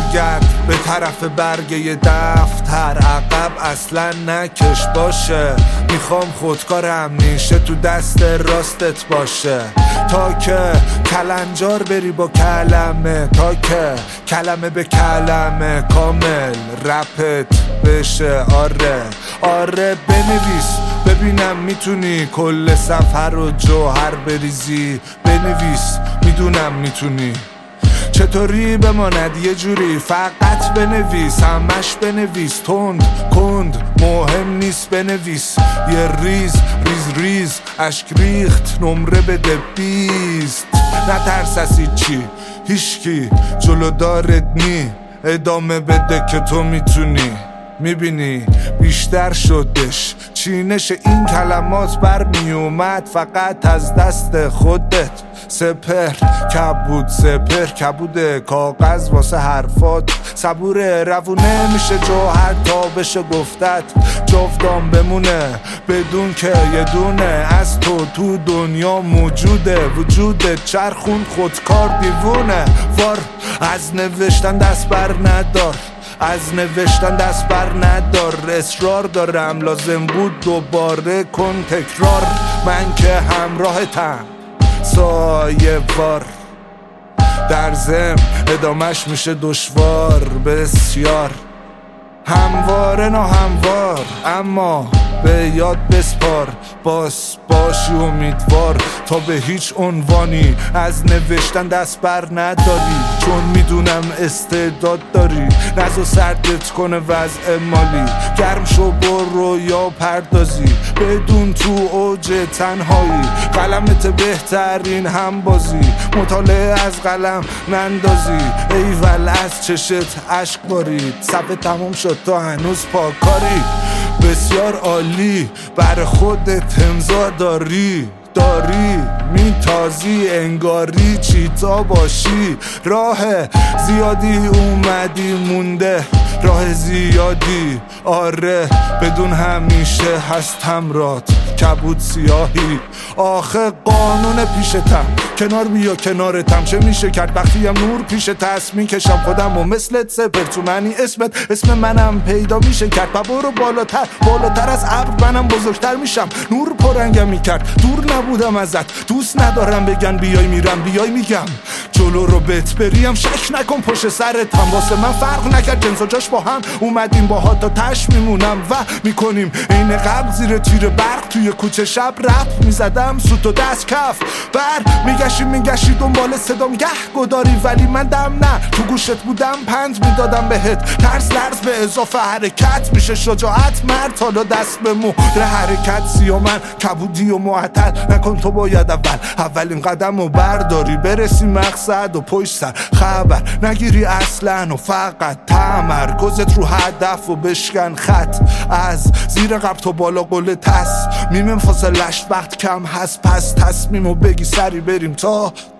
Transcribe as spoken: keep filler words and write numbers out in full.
برگرد به طرف برگه دفتر، عقب اصلا نکش باشه. میخوام خودکار همیشه تو دست راستت باشه، تا که کلنجار بری با کلمه، تا که کلمه به کلمه کامل رپت بشه. آره آره بنویس ببینم میتونی کل سفر و جوهر بریزی. بنویس میدونم میتونی. چطوری بماند یه جوری فقط بنویس، همش بنویس، تند کند مهم نیست. بنویس یه ریز ریز ریز اشک ریخت نمره بده بیست. نترس از هیچی هیچکی جلو دارت نی، ادامه بده که تو میتونی. میبینی بیشتر شدش چینش این کلمات برمی اومد فقط از دست خودت. سپر کبود سپر کبود کاغذ واسه حرفات، صبوره روونه میشه جوهر تا بشه گفتت. جفتام بمونه بدون که یه دونه از تو تو دنیا موجوده. وجودت چرخون خودکار دیوونه. وار از نوشتن دست بر ندار، از نوشتن دست بر ندار. اصرار دارم لازم بود دوباره کن تکرار. من که همراهتم سایه وار، در ضمن ادامش میشه دشوار بسیار. همواره نه هموار اما به یاد بسپار. باس باشی امیدوار تا به هیچ عنوانی از نوشتن دست بر نداری، چون میدونم استعداد داری. نزو سردت کنه وضع مالی، گرم شو برو یا پردازی بدون تو اوج تنهایی. قلمت بهترین هم بازی، مطالعه از قلم نندازی. ایول از چشت عشق بارید، صفحه تموم شد تو هنوز پاکاری. بسیار عالی بر خودت امضا داری داری میتازی انگاری چیتا باشی. راه زیادی اومدی مونده راه زیادی. آره بدون همیشه هست همرات کبود سیاهی. آخه قانون پیشتم کنار بیا کنارتم. چه میشه کرد وقتی هم نور پیشت هست میکشم خودم و مثلت سپر تو منی اسمت اسم منم پیدا میشه کرد. و برو بالاتر بالاتر از ابر منم بزرگتر میشم. نور پرنگم میکرد دور نبودم ازت. دوست ندارم بگن بیای میرم بیای میگم جلو رو بت بریم. شک نکن پشت سرتم واسه من فرق نکرد جنس و جاش با هم اومدیم باها تا تش میمونم و میکنیم این قبل زیر تیر برق توی کوچه شب رپ میزدم سوت و دست کف بر میگشی میگشی دنبال صدام گه گداری، ولی من دم نه تو گوشت بودم پند میدادم بهت. ترس لرز به اضافه حرکت میشه شجاعت. مرد حالا دست به مهر حرکت سیا من کبودی و معطل نکن. تو باید اول اولین قدم و برداری برسی مقصد و پشت سر خبر نگیری اصلا و فقط تمرکزت رو هدف و بشکن خط از زیر قبط و بالا قله تصمیمم فاصلش وقت کم هست. پس تصمیمو بگی سری بریم تا